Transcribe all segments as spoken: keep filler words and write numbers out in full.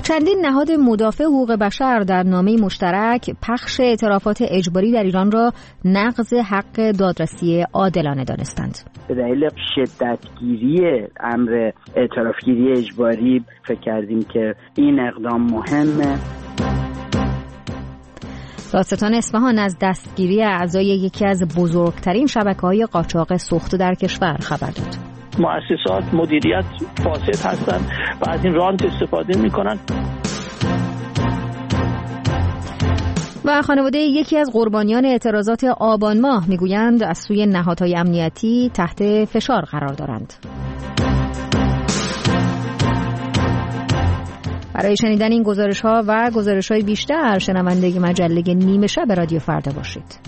چندین نهاد مدافع حقوق بشر در نامه مشترک پخش اعترافات اجباری در ایران را نقض حق دادرسی عادلانه دانستند. به دلیل شدتگیری امر اعترافگیری اجباری فکر کردیم که این اقدام مهمه. دادستان اصفهان از دستگیری اعضای یکی از بزرگترین شبکه‌های قاچاق سوخت در کشور خبر داد. مؤسسات مدیریت فاسد هستند و از این رانت استفاده می‌کنند. و خانواده یکی از قربانیان اعتراضات آبان ماه میگویند از سوی نهادهای امنیتی تحت فشار قرار دارند. برای شنیدن این گزارش‌ها و گزارش‌های بیشتر شنونده مجله نیمه شب رادیو فردا باشید.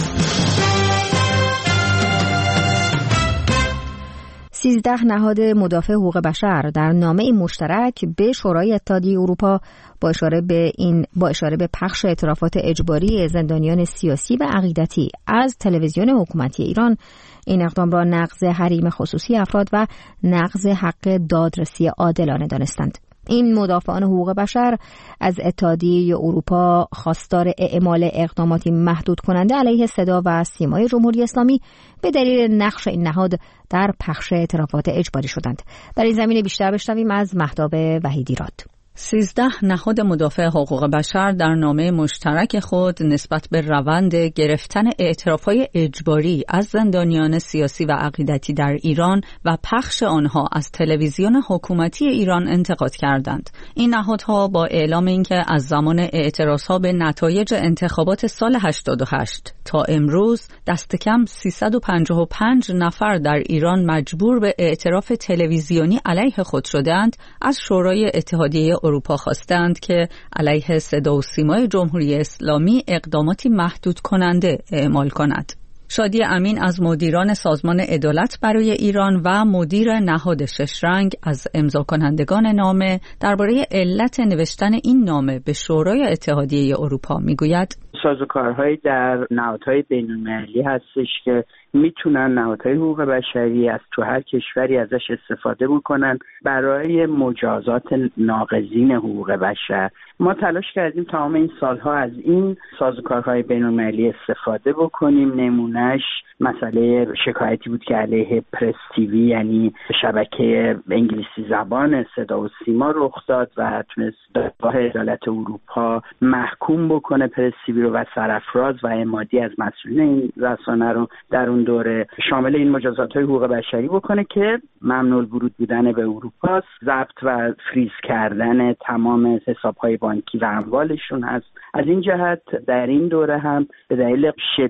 سیزده نهاد مدافع حقوق بشر در نامه مشترک به شورای اتحادیه اروپا با اشاره به این با اشاره به پخش اعترافات اجباری زندانیان سیاسی و عقیدتی از تلویزیون حکومتی ایران این اقدام را نقض حریم خصوصی افراد و نقض حق دادرسی عادلانه دانستند. این مدافعان حقوق بشر از اتحادیه اروپا خواستار اعمال اقداماتی محدود کننده علیه صدا و سیمای جمهوری اسلامی به دلیل نقش این نهاد در پخش اعترافات اجباری شدند. در این زمینه بیشتر بشنویم از مهتاب وحیدی راد. سیزده نهاد مدافع حقوق بشر در نامه مشترک خود نسبت به روند گرفتن اعترافهای اجباری از زندانیان سیاسی و عقیدتی در ایران و پخش آنها از تلویزیون حکومتی ایران انتقاد کردند. این نهادها با اعلام اینکه از زمان اعتراضها به نتایج انتخابات سال هشتاد و هشت تا امروز دست کم سیصد و پنجاه و پنج نفر در ایران مجبور به اعتراف تلویزیونی علیه خود شدند، از شورای اتحادیه اروپا خواستند که علیه صدا و سیمای جمهوری اسلامی اقداماتی محدود کننده اعمال کند. شادی امین از مدیران سازمان عدالت برای ایران و مدیر نهاد شش رنگ از امضا کنندگان نامه درباره علت نوشتن این نامه به شورای اتحادیه اروپا میگوید: سازوکارهایی در نهادهای بین‌المللی هستش که میتونن نهادهای حقوق بشری از تو هر کشوری ازش استفاده بکنن برای مجازات ناقضین حقوق بشر. ما تلاش کردیم تمام این سالها از این سازوکارهای بین‌المللی استفاده بکنیم. نمونهش مسئله شکایتی بود که علیه پرس تیوی، یعنی شبکه انگلیسی زبان صدا و سیما، رخ داد و تونست دادگاه عدالت اروپا محکوم بکنه پرس تیوی رو و سرافراز و اعمادی از مسئولین این رسانه رو در اون دوره شامل این مجازات‌های حقوق بشری بکنه که ممنوع الورود بودن به اروپا، ضبط و فریز کردن تمام حساب‌های بانکی و اموالشون هست. از این جهت در این دوره هم به دلیل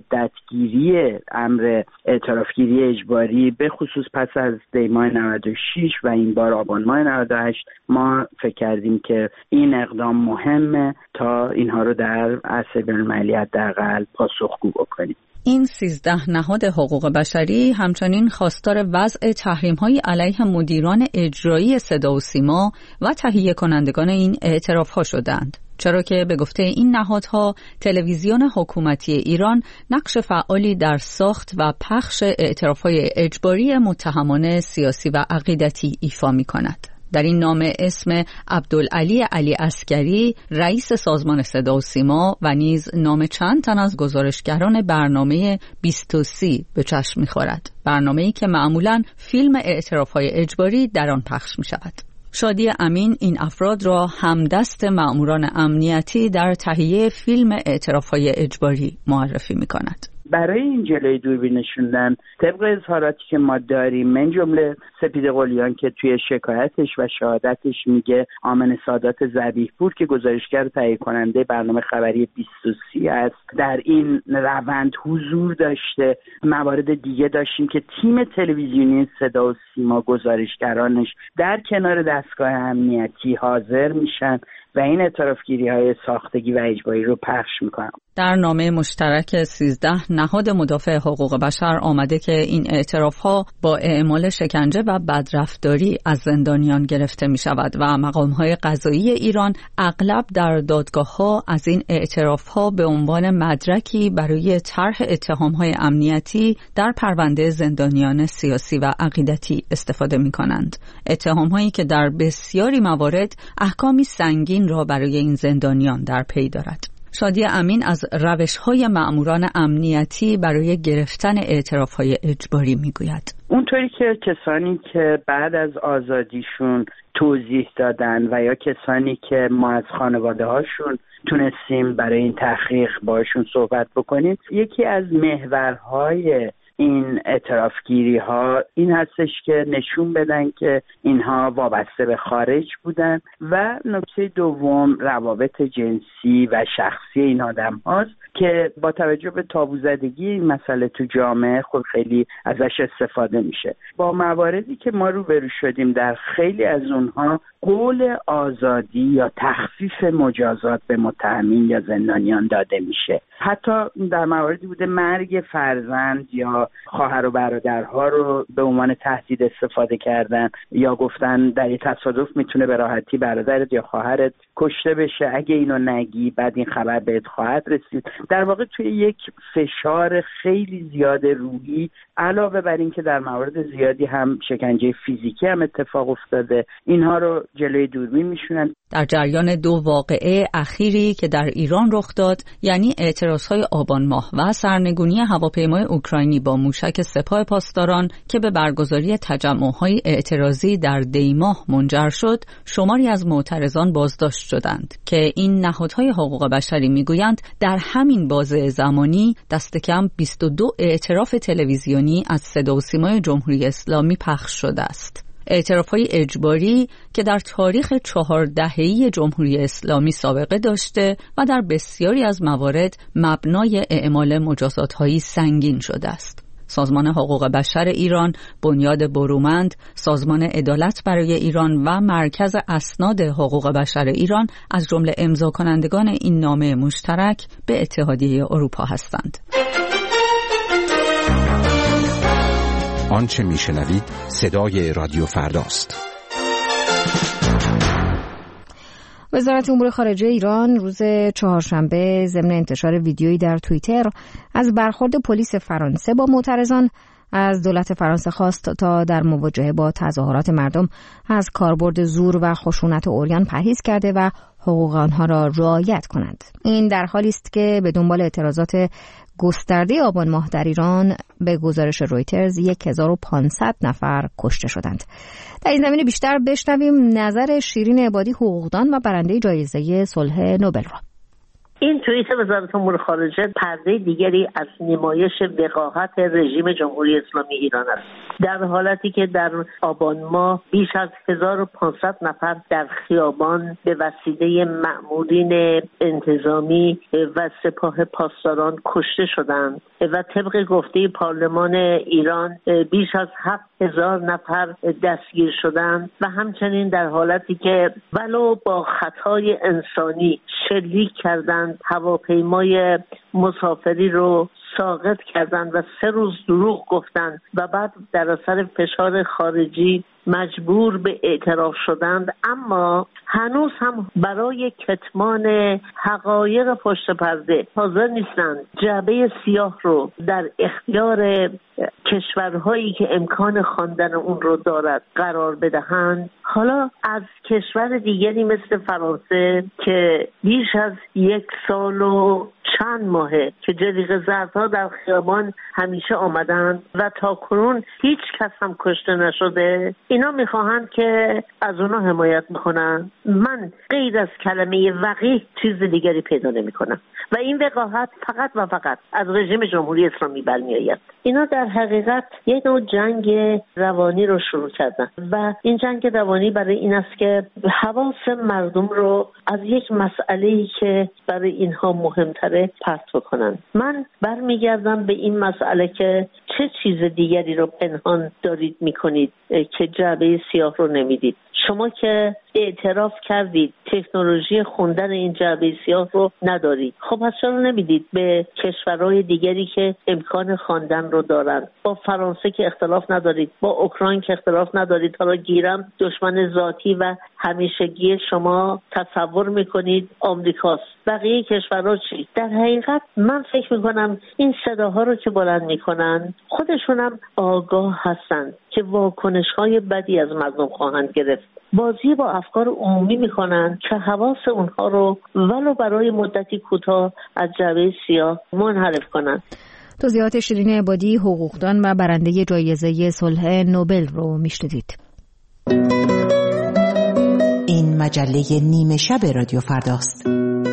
شدتگیری امر اعترافگیری اجباری به خصوص پس از دی ماه نود و شش و این بار آبان ماه نود و هشت ما فکر کردیم که این اقدام مهمه تا اینها رو در عرصه بین‌المللی حداقل پاسخگو بکنیم. این سیزده نهاد حقوق بشری همچنین خواستار وضع تحریم‌های علیه مدیران اجرایی صدا و سیما و تهیه کنندگان این اعتراف‌ها شدند، چرا که به گفته این نهادها تلویزیون حکومتی ایران نقش فعالی در ساخت و پخش اعتراف‌های اجباری متهمان سیاسی و عقیدتی ایفا می‌کند. در این نامه اسم عبدالعلی علی عسکری رئیس سازمان صدا و سیما و نیز نام چند تن از گزارشگران برنامه بیست و سی به چشم می‌خورد، برنامه‌ای که معمولاً فیلم اعتراف‌های اجباری در آن پخش می‌شود. شادی امین این افراد را همدست مأموران امنیتی در تهیه فیلم اعتراف‌های اجباری معرفی می‌کند. برای این جلوی دوربین نشوندن طبق اظهاراتی که ما داریم، من جمله سپید قلیان که توی شکایتش و شهادتش میگه آمن سادات ذبیح‌پور که گزارشگر تهیه کننده برنامه خبری بیست و سی است، در این روند حضور داشته. موارد دیگه داشتیم که تیم تلویزیونی صدا و سیما گزارشگرانش در کنار دستگاه امنیتی حاضر میشن و این اعترافگیری‌های ساختگی و اجباری رو پخش میکنن. در نامه مشترک سیزده نهاد مدافع حقوق بشر آمده که این اعتراف‌ها با اعمال شکنجه و بدرفتاری از زندانیان گرفته می شود و مقام‌های قضایی ایران اغلب در دادگاه‌ها از این اعتراف‌ها به عنوان مدرکی برای طرح اتهام‌های امنیتی در پرونده زندانیان سیاسی و عقیدتی استفاده می‌کنند. اتهام‌هایی که در بسیاری موارد احکامی سنگین را برای این زندانیان در پی دارد. شادی امین از روش‌های مأموران امنیتی برای گرفتن اعتراف‌های اجباری میگوید. اونطوری که کسانی که بعد از آزادیشون توضیح دادن و یا کسانی که ما از خانواده هاشون تونستیم برای این تحقیق باشون صحبت بکنیم، یکی از محورهای این اعترافگیری ها این هستش که نشون بدن که اینها وابسته به خارج بودن و نکته دوم روابط جنسی و شخصی این آدم هاست که با توجه به تابوزدگی این مسئله تو جامعه خود خیلی ازش استفاده میشه. با مواردی که ما روبرو شدیم در خیلی از اونها قول آزادی یا تخفیف مجازات به متهمین یا زندانیان داده میشه. حتی در مواردی بوده مرگ فرزند یا خواهر و برادرها رو به عنوان تهدید استفاده کردن یا گفتن در یه تصادف میتونه به راحتی برادرت یا خواهرت کشته بشه، اگه اینو نگی بعد این خبر بهت خواهد رسید. در واقع توی یک فشار خیلی زیاد روحی علاوه بر این که در موارد زیادی هم شکنجه فیزیکی هم اتفاق افتاده، اینها رو جلوی دوربین میشونن. در جریان دو واقعه اخیری که در ایران رخ داد، یعنی اعتراضهای آبان ماه و سرنگونی هواپیمای اوکراینی با موشک سپاه پاسداران که به برگزاری تجمع‌های اعتراضی در دیماه منجر شد، شماری از معترضان بازداشت شدند که این نهادهای حقوق بشری میگویند در همین بازه زمانی دست کم بیست و دو اعتراف تلویزیونی از صدا و سیمای جمهوری اسلامی پخش شده است. اعتراف‌های اجباری که در تاریخ چهار دهه‌ای جمهوری اسلامی سابقه داشته و در بسیاری از موارد مبنای اعمال مجازات‌های سنگین شده است. سازمان حقوق بشر ایران، بنیاد برومند، سازمان عدالت برای ایران و مرکز اسناد حقوق بشر ایران از جمله امضا کنندگان این نامه مشترک به اتحادیه اروپا هستند. آنچه میشنوید صدای رادیو فرداست. وزارت امور خارجه ایران روز چهارشنبه ضمن انتشار ویدیویی در توییتر از برخورد پلیس فرانسه با معترضان از دولت فرانسه خواست تا در مواجهه با تظاهرات مردم از کاربرد زور و خشونت عریان پرهیز کرده و حقوق آنها را رعایت کنند. این در حالی است که به دنبال اعتراضات گسترده آبان ماه در ایران به گزارش رویترز هزار و پانصد نفر کشته شدند. در این زمینه بیشتر بشنویم نظر شیرین عبادی، حقوقدان و برنده جایزه صلح نوبل را. این توییت وزارت امور خارجه پرده دیگری از نمایش وقاحت رژیم جمهوری اسلامی ایران است. در حالتی که در آبان ماه بیش از هزار و پانصد نفر در خیابان به وسیله مأمورین انتظامی و سپاه پاسداران کشته شدند و طبق گفته پارلمان ایران بیش از هفت هزار نفر دستگیر شدند و همچنین در حالتی که ولو با خطای انسانی شلیک کردند، هواپیمای مسافری رو ساقط کردند و سه روز دروغ گفتند و بعد در اثر فشار خارجی مجبور به اعتراف شدند، اما هنوز هم برای کتمان حقایق پشت پرده حاضر نیستند جعبه سیاه رو در اختیار کشورهایی که امکان خواندن اون رو دارد قرار بدهند. حالا از کشور دیگری مثل فرانسه که بیش از یک سال و چند ماهه که جلیقه زردها در خیابان همیشه آمدند و تا کنون هیچ کس هم کشته نشده، اینا میخواهند که از اونا حمایت میکنن. من غیر از کلمه وقیح چیز دیگری پیدا نمیکنم و این وقاحت فقط و فقط از رژیم جمهوری اسلامی برمیآید. اینا در حقیقت یک نوع جنگ روانی رو شروع کردن و این جنگ روانی برای این است که حواس مردم رو از یک مسئله‌ای که برای اینها مهمتره پرت بکنن. من برمیگردم به این مسئله که چه چیز دیگری رو پنهان دارید میکنید که جعبه سیاه رو نمیدید. شما که اعتراف کردید تکنولوژی خوندن این جعبه سیاه رو ندارید، خب پس چرا نمیدید به کشورهای دیگری که امکان خواندن رو دارن؟ با فرانسه که اختلاف ندارید، با اوکراین که اختلاف ندارید، حالا گیرم دشمن ذاتی و همیشگی شما تصور میکنید آمریکاست، بقیه کشورها چی؟ در حقیقت من فکر میکنم این صداها رو که بلند میکنن خودشونم آگاه هستند که واکنش‌های بدی از مردم خواهند گرفت. بازی با افکار عمومی میکنن که حواس اونها رو ولو برای مدتی کوتاه از جعبه سیاه منحرف کنن. توضیحات شیرین عبادی، حقوقدان و برنده جایزه صلح نوبل رو میشنیدید. این مجله نیمه شب رادیو فرداست.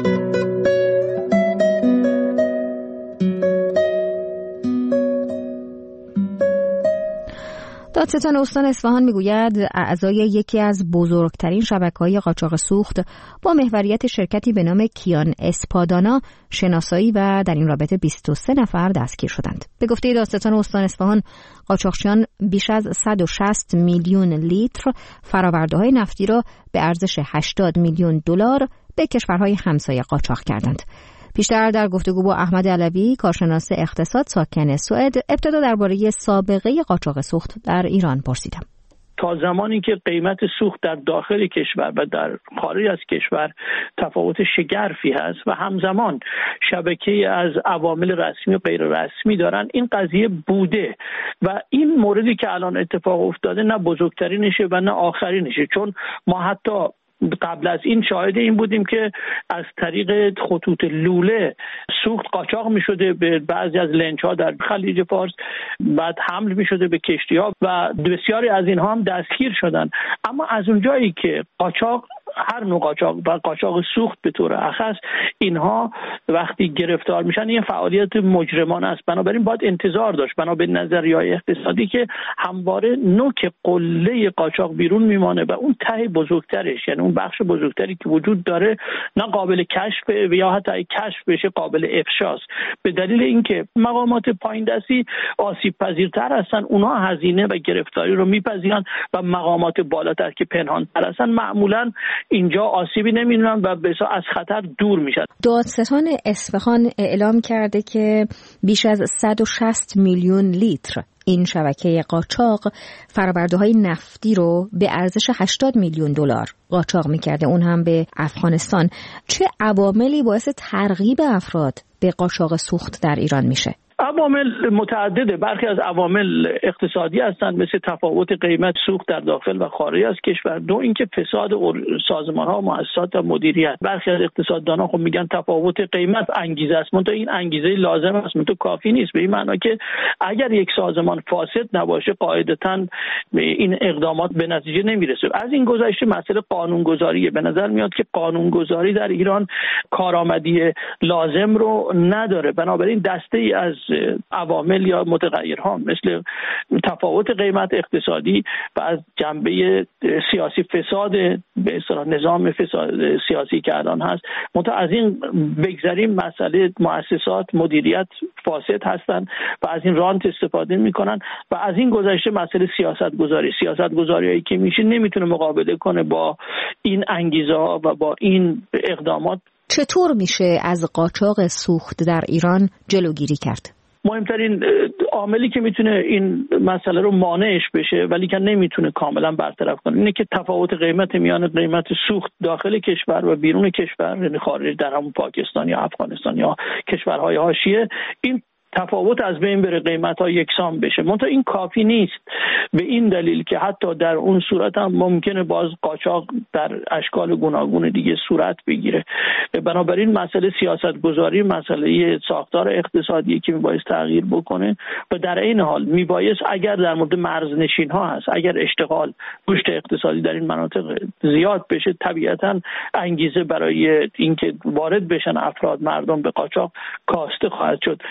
دادستان استان اصفهان میگوید اعضای یکی از بزرگترین شبکه‌های قاچاق سوخت با محوریت شرکتی به نام کیان اسپادانا شناسایی و در این رابطه بیست و سه نفر دستگیر شدند. به گفته دادستان استان اصفهان، قاچاقچیان بیش از صد و شصت میلیون لیتر فرآورده‌های نفتی را به ارزش هشتاد میلیون دلار به کشورهای همسایه قاچاق کردند. بیشتر در گفتگو با احمد علوی، کارشناس اقتصاد ساکن سوئد، ابتدا درباره سابقه قاچاق سوخت در ایران پرسیدم. تا زمانی که قیمت سوخت در داخل کشور و در خارج از کشور تفاوت شگرفی هست و همزمان شبکه از عوامل رسمی و غیر رسمی دارن، این قضیه بوده و این موردی که الان اتفاق افتاده نه بزرگترینشه و نه آخرینشه، چون ما حتی قبل از این شاهد این بودیم که از طریق خطوط لوله سوخت قاچاق می شده به بعضی از لنج ها در خلیج فارس، بعد حمل می شده به کشتی ها و بسیاری از اینها هم دستگیر شدن. اما از اونجایی که قاچاق، هر نوع قاچاق و قاچاق سوخت به طور اخص، اینها وقتی گرفتار میشن این فعالیت مجرمانه است، بنابراین باید انتظار داشت بنا به نظریه‌های اقتصادی که همواره نوک قله قاچاق بیرون میمانه و اون ته بزرگترش، یعنی اون بخش بزرگتری که وجود داره، نه قابل کشف و یا حتی کشف بشه قابل افشاست، به دلیل اینکه مقامات پایین دستی آسیب پذیرتر هستن، اونها هزینه و گرفتاری رو میپذیرن و مقامات بالاتر که پنهان‌تر هستن معمولاً اینجا آسیبی نمی‌بینن و بسیار از خطر دور میشن. دادستان اصفهان اعلام کرده که بیش از صد و شصت میلیون لیتر این شبکه قاچاق فرآورده‌های نفتی رو به ارزش هشتاد میلیون دلار قاچاق می‌کرده، اون هم به افغانستان. چه عواملی باعث ترغیب افراد به قاچاق سوخت در ایران میشه؟ عوامل متعدده. برخی از عوامل اقتصادی هستند، مثل تفاوت قیمت سوخت در داخل و خارج از کشور. دو اینکه فساد سازمان‌ها و مؤسسات و مدیریت. برخی از اقتصاددانان خب میگن تفاوت قیمت انگیزه است، منتها این انگیزه لازم است، منتها کافی نیست، به این معنا که اگر یک سازمان فاسد نباشه قاعدتاً این اقدامات به نتیجه نمیرسه. از این گذشته مسئله قانونگذاریه. به نظر میاد که قانونگذاری در ایران کارآمدی لازم رو نداره، بنابراین دسته‌ای از عوامل یا متغیرها مثل تفاوت قیمت اقتصادی و از جنبه سیاسی فساد به اصطلاح نظام فساد سیاسی که الان هست، منتها از این بگذریم مسئله مؤسسات مدیریت فاسد هستند و از این رانت استفاده میکنن و از این گذشته مسئله سیاست گذاری سیاست گذاریایی که میشه نمیتونه مقابله کنه با این انگیزه ها و با این اقدامات. چطور میشه از قاچاق سوخت در ایران جلوگیری کرد؟ مهمترین عاملی که میتونه این مسئله رو مانعش بشه ولی که نمیتونه کاملا برطرف کنه اینه که تفاوت قیمت میان قیمت سوخت داخل کشور و بیرون کشور، یعنی خارج در همون پاکستان یا افغانستان یا کشورهای حاشیه، این تفاوت از بین بره، قیمت‌ها یکسان بشه. منتها این کافی نیست، به این دلیل که حتی در اون صورت هم ممکنه باز قاچاق در اشکال گوناگون دیگه صورت بگیره. بنابراین مسئله سیاست‌گذاری، مسئله ساختار اقتصادی که میبایست تغییر بکنه و در این حال میبایست اگر در مورد مرزنشین‌ها هست، اگر اشتغال رشد اقتصادی در این مناطق زیاد بشه، طبیعتاً انگیزه برای اینکه وارد بشن افراد مردم به قاچاق کاسته خواهد شد. منتها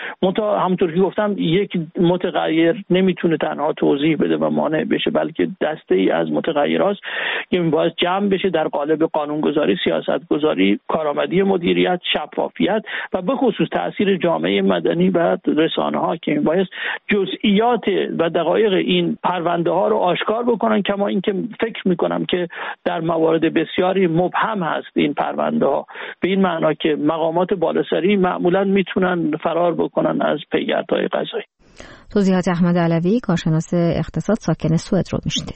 اینجا همونطور که گفتم یک متغیر نمیتونه تنها توضیح بده و مانع بشه، بلکه دسته ای از متغیرات که باید جمع بشه در قالب قانونگذاری، سیاستگذاری، کارآمدی مدیریت، شفافیت و به خصوص تاثیر جامعه مدنی و رسانه ها که باید جزئیات و دقایق این پرونده ها رو آشکار بکنن. کما اینکه فکر میکنم که در موارد بسیاری مبهم هست این پرونده ها، به این معنا که مقامات بالاسری معمولا میتونن فرار بکنن از پیگردهای قضایی. توضیحات احمد علوی، کارشناس اقتصاد ساکن سوئد رو میشنید.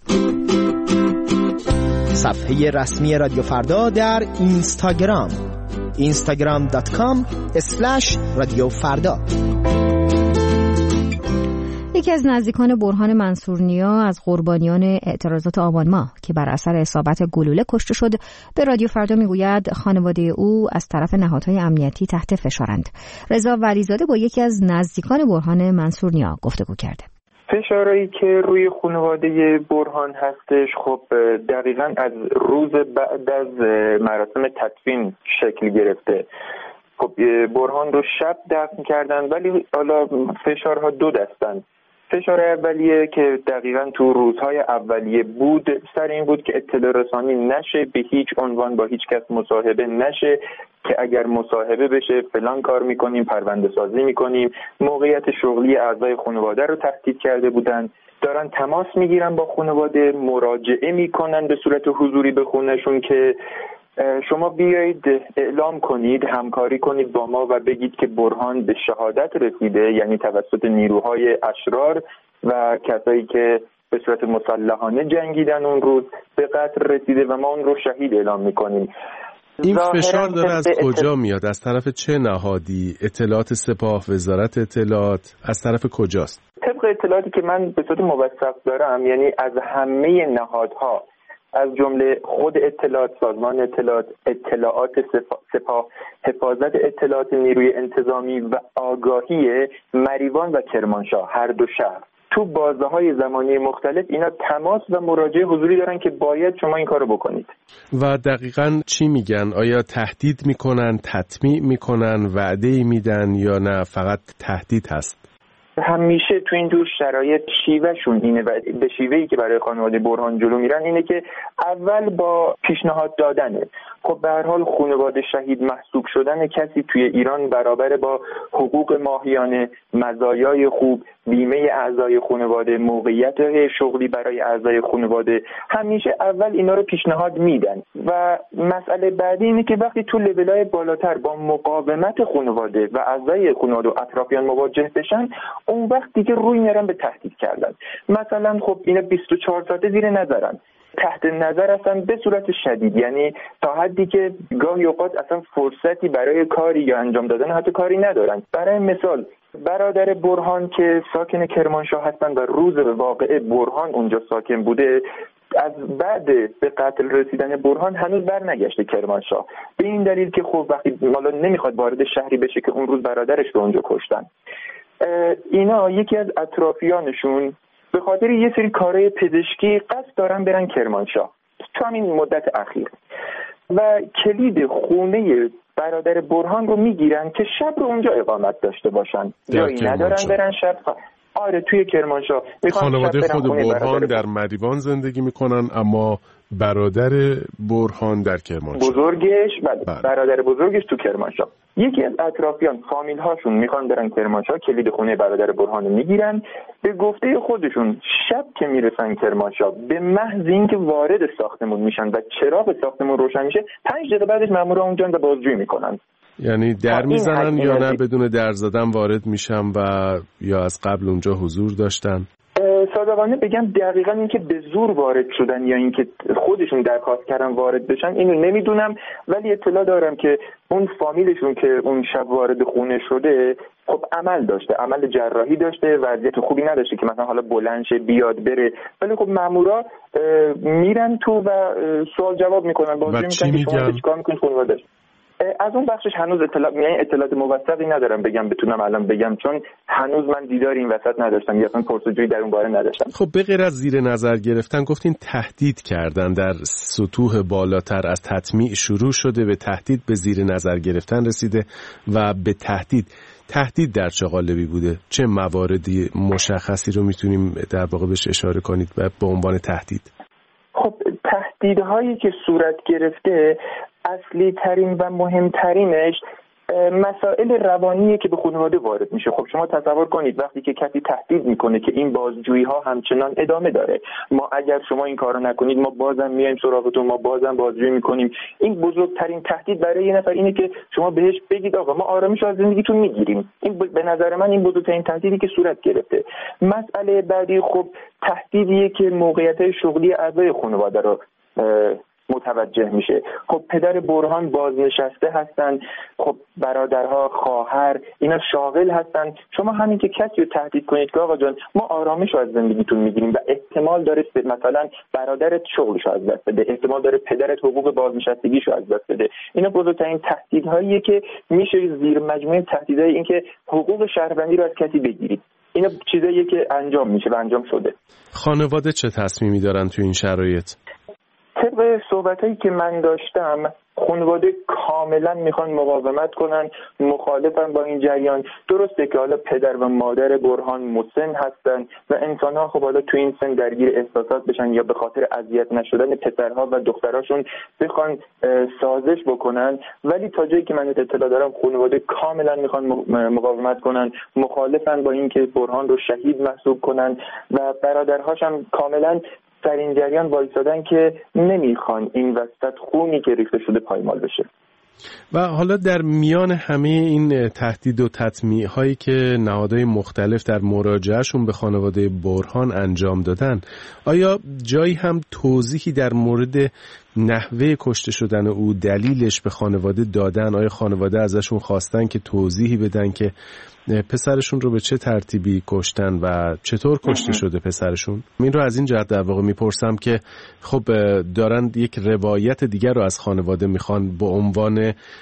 صفحه رسمی رادیو فردا در اینستاگرام اینستاگرام دات کام اسلش رادیو فردا. یکی از نزدیکان برهان منصورنیا از قربانیان اعتراضات آبان ماه که بر اثر اصابت گلوله کشته شد به رادیو فردا میگوید خانواده او از طرف نهادهای امنیتی تحت فشارند. رضا ولیزاده با یکی از نزدیکان برهان منصورنیا گفتگو کرده. فشارهایی که روی خانواده برهان هستش خب دقیقاً از روز بعد از مراسم تدفین شکل گرفته. خب برهان رو شب دفن کردن، ولی حالا فشارها دو دستن. فشار اولیه که دقیقاً تو روزهای اولیه بود سر این بود که اطلاع رسانی نشه، به هیچ عنوان با هیچ کس مصاحبه نشه، که اگر مصاحبه بشه فلان کار میکنیم، پرونده سازی میکنیم. موقعیت شغلی اعضای خانواده رو تهدید کرده بودن، دارن تماس میگیرن با خانواده، مراجعه میکنن به صورت حضوری به خونهشون که شما بیایید اعلام کنید، همکاری کنید با ما و بگید که برهان به شهادت رسیده، یعنی توسط نیروهای اشرار و کسایی که به صورت مسلحانه جنگیدن اون روز به قتل رسیده و ما اون رو شهید اعلام میکنیم. این فشار داره از کجا میاد؟ از طرف چه نهادی؟ اطلاعات سپاه، وزارت اطلاعات، از طرف کجاست؟ طبق اطلاعاتی که من به صورت موثق دارم، یعنی از همه نهادها، از جمله خود اطلاعات، سازمان اطلاعات، اطلاعات سپاه، حفاظت اطلاعات نیروی انتظامی و آگاهی مریوان و کرمانشاه، هر دو شهر، تو بازه‌های زمانی مختلف اینا تماس و مراجعه حضوری دارن که باید شما این کارو بکنید. و دقیقاً چی میگن؟ آیا تهدید میکنن، تطمیع میکنن، وعده‌ای میدن یا نه فقط تهدید هست؟ همیشه تو این جور شرایط شیوهشون اینه و به شیوهی که برای خانواده برهان جلو میرن اینه که اول با پیشنهاد دادنه. خب به هر حال خانواده شهید محسوب شدن کسی توی ایران برابر با حقوق ماهیانه، مزایای خوب، بیمه اعضای خانواده، موقعیت شغلی برای اعضای خانواده، همیشه اول اینا رو پیشنهاد میدن. و مسئله بعدی اینه که وقتی تو لول‌های بالاتر با مقاومت خانواده و اعضای خانواده و اطرافیان مواجه بشن، اون وقت دیگه روی میرن به تهدید کردن. مثلا خب اینا بیست و چهار ساعته زیر نظرن، تحت نظر هستن به صورت شدید، یعنی تا حدی که گاهی اوقات اصلا فرصتی برای کاری یا انجام دادن حتی کاری ندارن. برای مثال برادر برهان که ساکن کرمانشاه هستن و روز واقعه برهان اونجا ساکن بوده، از بعد به قتل رسیدن برهان هنوز برنگشته کرمانشاه، به این دلیل که خب وقتی حالا نمیخواد وارد شهری بشه که اون روز برادرش رو اونجا کشتن. اینا یکی از اطرافیانشون به خاطر یه سری کارهای پزشکی قصد دارن برن کرمانشاه تو همین مدت اخیر و کلید خونه برادر برهان رو میگیرن که شب رو اونجا اقامت داشته باشن، جایی ندارن برن شب. آره توی کرمانشاه. خانواده خود برهان در مریوان زندگی میکنن اما برادر برهان در کرمانشاه، بزرگش بله. برادر بزرگش تو کرمانشاه. یکی از اطرافیان فامیل هاشون میخوان برن کرمانشاه، کلید خونه برادر برهان رو میگیرن. به گفته خودشون شب که میرسن کرمانشاه، به محض اینکه وارد ساختمون میشن و چراغ ساختمون روشن میشه، پنج دقیقه بعدش مامورا اونجا رو بازجویی میکنن. یعنی در میزنن یا نه بدون در زدن وارد میشن و یا از قبل اونجا حضور داشتن؟ صادقانه بگم دقیقاً اینکه به زور وارد شدن یا اینکه خودشون درخواست کردن وارد بشن اینو نمیدونم، ولی اطلاع دارم که اون فامیلشون که اون شب وارد خونه شده خب عمل داشته، عمل جراحی داشته، وضعیت خوبی نداشته که مثلا حالا بلند شه بیاد بره، ولی خب مامورا میرن تو و سوال جواب میکنن، بازجویی میکنن که شما چیکار میکنید خانواده‌اش. از اون بخشش هنوز اطلاع یعنی اطلاعات موثقی ندارم بگم بتونم الان بگم، چون هنوز من دیدار این وسط نداشتم یا اصلا پرسجویی در اون باره نداشتم. خب به غیر از زیر نظر گرفتن گفتین تهدید کردن، در سطوح بالاتر از تطمیع شروع شده به تهدید به زیر نظر گرفتن رسیده و به تهدید. تهدید در چه قالبی بوده؟ چه مواردی مشخصی رو میتونیم در واقع بهش اشاره کنید به عنوان تهدید؟ خب تهدیدهایی که صورت گرفته اصلی ترین و مهمترینش مسائل روانیه که به خانواده وارد میشه. خب شما تصور کنید وقتی که کسی تهدید میکنه که این بازجویی ها همچنان ادامه داره، ما اگر شما این کارو نکنید ما بازم میایم سراغتون، ما بازم بازجویی میکنیم. این بزرگترین تهدید برای یه نفر اینه که شما بهش بگید آقا ما آرامش از زندگیتون میگیریم. این به نظر من این بزرگترین تهدیدی که صورت گرفته. مسئله بعدی خب تهدیدیه که موقعیت شغلی اعضای خانواده رو متوجه میشه. خب پدر برهان بازنشسته هستن، خب برادرها، خواهر اینا شاغل هستن. شما همین که کسی رو تهدید کنید که آقا جان ما آرامش رو از زندگیتون میگیریم و احتمال داره مثلا برادرت شغلش رو از دست بده، احتمال داره پدرت حقوق بازنشستگیش رو از دست بده. اینا بزرگترین تهدیدهاییه که میشه زیر مجموعه تهدیدهای این که حقوق شهروندی رو از کسی بگیرید. اینا چیزاییه که انجام میشه و انجام شده. خانواده چه تصمیمی دارن تو این شرایط؟ طبق صحبتایی که من داشتم خانواده کاملا میخوان مقاومت کنن، مخالفن با این جریان. درسته که حالا پدر و مادر برهان مسن هستن و انسان‌ها خب حالا تو این سن درگیر احساسات بشن یا به خاطر اذیت نشدن پسرها و دختراشون بخوان سازش بکنن، ولی تا جایی که من اطلاع دارم خانواده کاملا میخوان مقاومت کنن، مخالفن با این که برهان رو شهید محسوب کنن و برادرهاش هم کاملا در این جریان وایسادن که نمیخوان این وسط خونی که ریخته شده پایمال بشه. و حالا در میان همه این تهدید و تطمیع هایی که نهادهای مختلف در مراجعهشون به خانواده برهان انجام دادن، آیا جایی هم توضیحی در مورد نحوه کشته شدن او، دلیلش به خانواده دادن؟ آیا خانواده ازشون خواستن که توضیحی بدن که پسرشون رو به چه ترتیبی کشتن و چطور کشته شده پسرشون؟ این رو از این جهت در واقع میپرسم که خب دارن یک روایت دیگر رو از خانواده میخوان به عنوان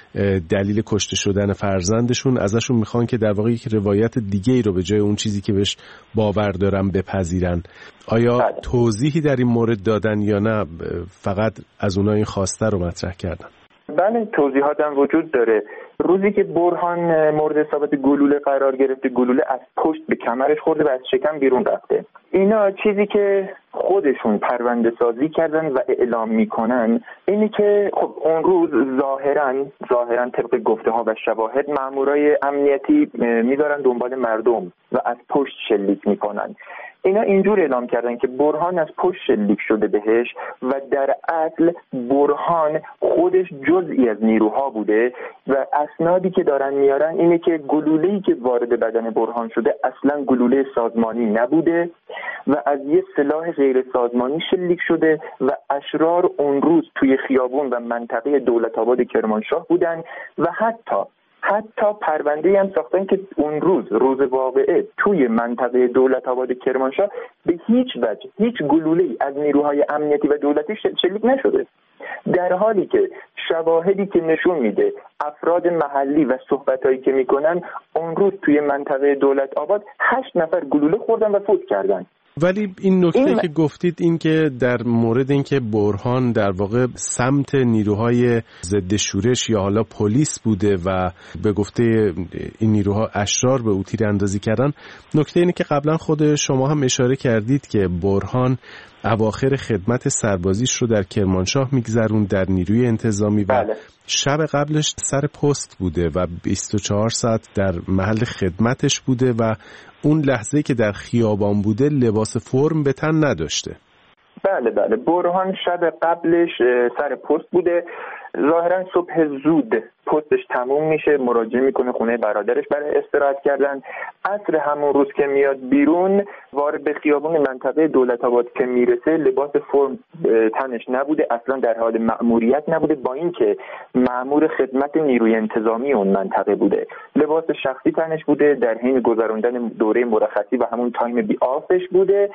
دلیل کشته شدن فرزندشون، ازشون میخوان که در واقع یک روایت دیگه رو به جای اون چیزی که بهش باور دارن بپذیرن. آیا توضیحی در این مورد دادن یا نه فقط از اونها این خواسته رو مطرح کردن؟ بله توضیحات هم وجود داره. روزی که برهان مورد اصابت گلوله قرار گرفته، گلوله از پشت به کمرش خورده و از شکم بیرون رفته. اینا چیزی که خودشون پرونده سازی کردن و اعلام میکنن اینی که خب اون روز ظاهرا ظاهرا طبق گفته ها و شواهد مامورای امنیتی میذارن دنبال مردم و از پشت شلیک میکنن. اینا اینجور اعلام کردن که برهان از پشت شلیک شده بهش و در اصل برهان خودش جزئی از نیروها بوده و اسنادی که دارن میارن اینه که گلوله‌ای که وارد بدن برهان شده اصلا گلوله سازمانی نبوده و از یه سلاح غیر سازمانی شلیک شده و اشرار اون روز توی خیابون و منطقه دولت‌آباد کرمانشاه بودن و حتی حتی پرونده هم ساختن که اون روز روز واقعه توی منطقه دولت‌آباد کرمانشاه به هیچ وجه هیچ گلوله‌ای از نیروهای امنیتی و دولتی شلیک نشده، در حالی که شواهدی که نشون میده افراد محلی و صحبتایی که میکنن اون روز توی منطقه دولت‌آباد هشت نفر گلوله خوردن و فوت کردن. ولی این نکته این... که گفتید این که در مورد این که برهان در واقع سمت نیروهای ضد شورش یا حالا پلیس بوده و به گفته این نیروها اشرار به او تیراندازی کردن، نکته اینه که قبلا خود شما هم اشاره کردید که برهان اواخر خدمت سربازیش رو در کرمانشاه میگذرون در نیروی انتظامی و بله. شب قبلش سر پست بوده و بیست و چهار ساعت در محل خدمتش بوده و اون لحظه که در خیابان بوده لباس فرم به تن نداشته. بله بله برهان شب قبلش سر پست بوده، ظاهرا صبح زود پستش تموم میشه، مراجعه میکنه خونه برادرش برای استراحت کردن. عصر همون روز که میاد بیرون وارد به خیابون منطقه دولت‌آباد که میرسه لباس فرم تنش نبوده، اصلا در حال مأموریت نبوده، با اینکه مأمور خدمت نیروی انتظامی اون منطقه بوده. لباس شخصی تنش بوده، در حین گذراندن دوره مرخصی و همون تایم بی آفش بوده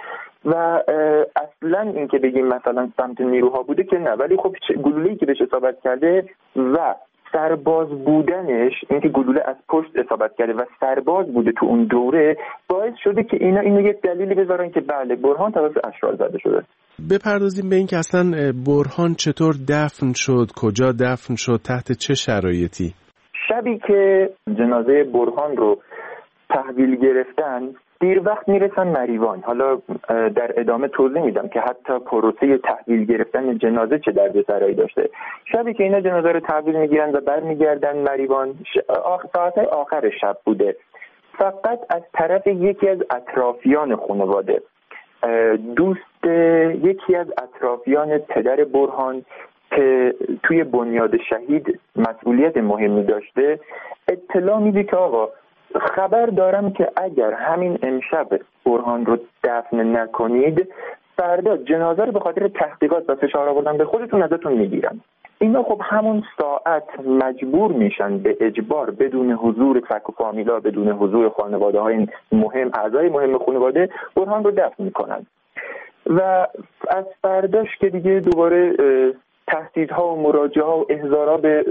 و اصلا اینکه بگیم مثلا سمت نیروها بوده که نه، ولی خب گلوله‌ای که بهش اصابت کرده و سرباز بودنش، اینکه گلوله از پشت اصابت کرده و سرباز بوده تو اون دوره، باعث شده که اینا اینو یک دلیلی بذارن که بله برهان توسط اشرار زده شده. بپردازیم به این که اصلا برهان چطور دفن شد، کجا دفن شد، تحت چه شرایطی؟ شبی که جنازه برهان رو تحویل گرفتن دیر وقت میرسن مریوان. حالا در ادامه توضیح میدم که حتی پروسه تحویل گرفتن جنازه چه دردسرایی داشته. شبی که اینا جنازه رو تحویل میگیرن و برمیگردن مریوان، ساعت آخر شب بوده، فقط از طرف یکی از اطرافیان خانواده، دوست یکی از اطرافیان پدر برهان که توی بنیاد شهید مسئولیت مهمی داشته، اطلاع میده که آقا خبر دارم که اگر همین امشب برهان رو دفن نکنید، فردا جنازه رو به خاطر تحقیقات و فشار آوردن به خودتون ازتون میگیرن. اینا خب همون ساعت مجبور میشن به اجبار بدون حضور فک و فامیلا، بدون حضور خانواده های مهم، اعضای مهم خانواده، برهان رو دفن میکنن. و از فرداش که دیگه دوباره تهدیدها و مراجعه و احضارها به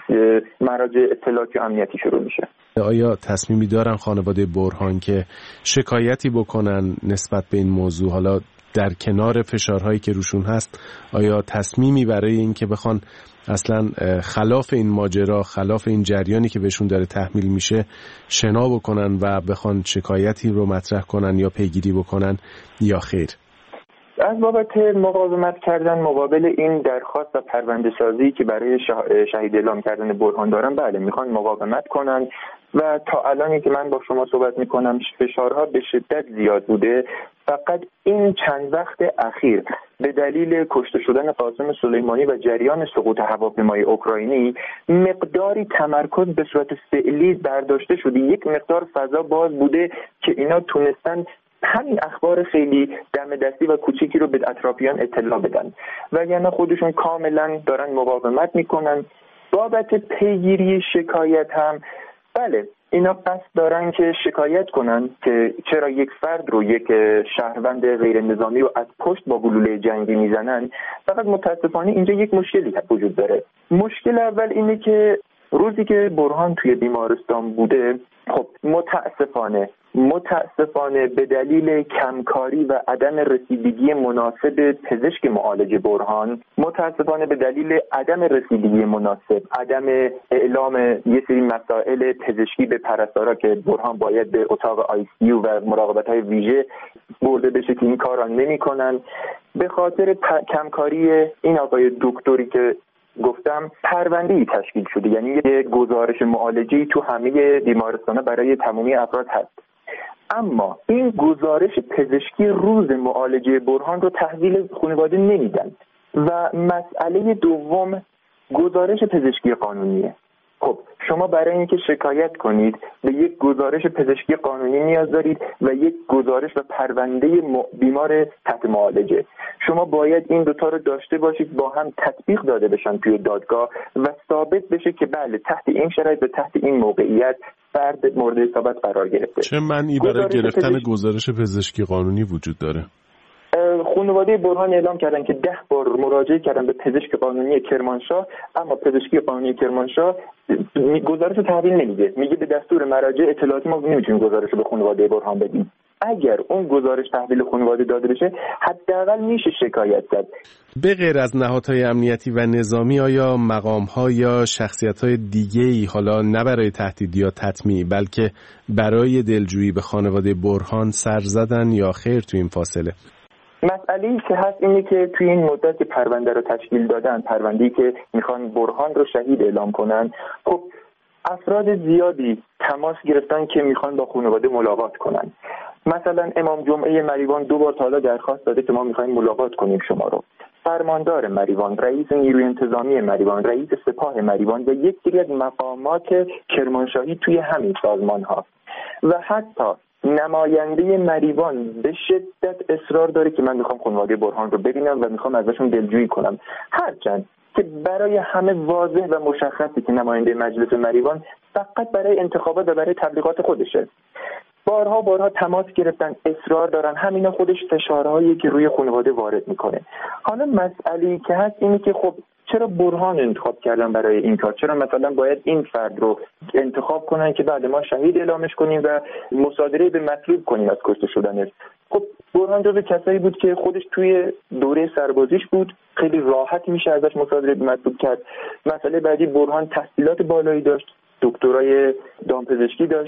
مراجع اطلاعاتی و امنیتی شروع میشه. آیا تصمیمی دارن خانواده برهان که شکایتی بکنن نسبت به این موضوع؟ حالا در کنار فشارهایی که روشون هست، آیا تصمیمی برای این که بخوان اصلا خلاف این ماجرا، خلاف این جریانی که بهشون داره تحمیل میشه شنا بکنن و بخوان شکایتی رو مطرح کنن یا پیگیری بکنن یا خیر؟ از بابت مقاومت کردن مقابل این درخواست و پرونده سازی که برای شهید اعلام کردن برهان دارن، بله میخوان مقاومت کنن و تا الانی که من با شما صحبت میکنم فشارها به شدت زیاد بوده. فقط این چند وقت اخیر به دلیل کشته شدن قاسم سلیمانی و جریان سقوط هواپیمای اوکراینی مقداری تمرکز به صورت فعلی برداشته شده، یک مقدار فضا باز بوده که اینا تونستن همین اخبار خیلی دم دستی و کوچیکی رو به اطرافیان اطلاع بدن، وگرنه خودشون کاملا دارن مقاومت میکنن. بابت پیگیری شکایت هم بله اینا قصد دارن که شکایت کنن که چرا یک فرد رو، یک شهروند غیر نظامی رو از پشت با گلوله جنگی میزنن. فقط متاسفانه اینجا یک مشکلی وجود داره. مشکل اول اینه که روزی که برهان توی بیمارستان بوده، خب متاسفانه متاسفانه به دلیل کمکاری و عدم رسیدگی مناسب پزشک معالج برهان، متاسفانه به دلیل عدم رسیدگی مناسب، عدم اعلام یه سری مسائل پزشکی به پرستارا که برهان باید به اتاق آی سی یو و مراقبت‌های ویژه برده بشه که این کارا نمی‌کنن، به خاطر پ... کمکاری این آقای دکتری که گفتم پرونده‌ای تشکیل شده، یعنی یک گزارش معالجه‌ای تو همه بیمارستان‌ها برای تمامی افراد هست. اما این گزارش پزشکی روز معالجه برهان رو تحویل خانواده نمیدن. و مسئله دوم گزارش پزشکی قانونیه. خب شما برای اینکه شکایت کنید به یک گزارش پزشکی قانونی نیاز دارید و یک گزارش و پرونده بیمار تحت معالجه. شما باید این دوتا رو داشته باشید، با هم تطبیق داده بشن توی دادگاه و ثابت بشه که بله تحت این شرایط و تحت این موقعیت فرد مورد اصابت قرار گرفته. چه معنی برای گرفتن پزشک... گزارش پزشکی قانونی وجود داره؟ خانواده برهان اعلام کردن که ده بار مراجعه کردن به پزشک قانونی کرمانشاه، اما پزشکی قانونی کرمانشاه گزارش رو تحویل نمیده، میگه به دستور مراجع اطلاعاتی ما نمیتونیم گزارش رو به خانواده برهان بدیم. اگر اون گزارش تحویل خانواده داده بشه حداقل میشه شکایت کرد. به غیر از نهادهای امنیتی و نظامی، آیا مقام‌ها یا شخصیت‌های دیگه‌ای، حالا نه برای تهدید یا تطمیع بلکه برای دلجویی به خانواده برهان سر زدن یا خیر تو این فاصله؟ مسئله‌ای که هست اینه که توی این مدت که پرونده رو تشکیل دادن، پرونده‌ای که میخوان برهان رو شهید اعلام کنن، خب افراد زیادی تماس گرفتن که میخوان با خانواده ملاقات کنن. مثلا امام جمعه مریوان دو بار تا حالا درخواست داده که ما میخوایم ملاقات کنیم شما رو. فرماندار مریوان، رئیس نیروی انتظامی مریوان، رئیس سپاه مریوان و یک سری از مقامات کرمانشاهی توی همین سازمان ها و حتی نماینده مریوان به شدت اصرار داره که من میخوام خانواده برهان رو ببینم و میخوام ازشون دلجویی کنم، هرچند که برای همه واضح و مشخصه که نماینده مجلس مریوان فقط برای انتخابات و برای تبلیغات خودشه. بارها بارها تماس گرفتن، اصرار دارن، همینا خودش فشارهایی که روی خانواده وارد میکنه. حالا مسئله‌ای که هست اینه که خب چرا برهان انتخاب کردن برای این کار؟ چرا مثلا باید این فرد رو انتخاب کنن که بعد ما شهید اعلامش کنیم و مصادره به مطلوب کنیم از کشته شدنش؟ خب برهان جزو کسایی بود که خودش توی دوره سربازیش بود، خیلی راحت میشه ازش مصادره به مطلوب کرد. مسئله بعدی، برهان تحصیلات بالایی داشت، دکترای دامپزشکی داشت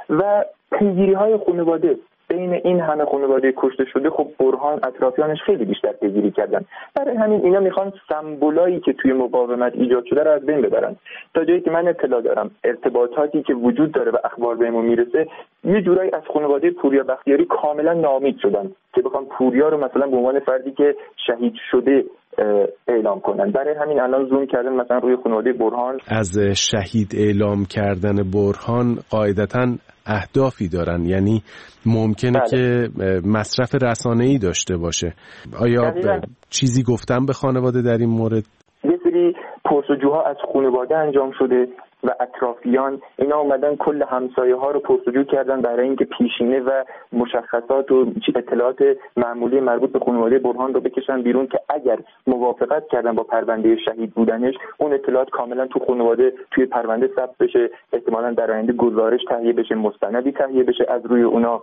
و پیگیری‌های خانواده بین این همه خانواده کشته شده، خب برهان اطرافیانش خیلی بیشتر پیگیری کردن. برای همین اینا میخوان سمبولایی که توی مقاومت ایجاد شده رو از بین ببرن. تا جایی که من اطلاع دارم ارتباطاتی که وجود داره و اخبار بهمون میرسه، یه جورایی از خانواده پوریا بختیاری کاملا ناامید شدن که بخوان پوریا رو مثلا به عنوان فردی که شهید شده اعلام کنن. برای همین الان زوم کردن مثلا روی خانواده برهان. از شهید اعلام کردن برهان قاعدتاً اهدافی دارن، یعنی ممکنه بله. که مصرف رسانه‌ای داشته باشه. آیا چیزی گفتن به خانواده در این مورد؟ یه سری پرسجوها از خانواده انجام شده و اطرافیان اینا اومدن کل همسایه ها رو پرسجو کردن برای اینکه پیشینه و مشخصات و اطلاعات معمولی مربوط به خانواده برهان رو بکشن بیرون که اگر موافقت کردن با پرونده شهید بودنش، اون اطلاعات کاملا تو خانواده توی پرونده ثبت بشه، احتمالاً در آینده گزارش تهیه بشه، مستندی تهیه بشه از روی اونا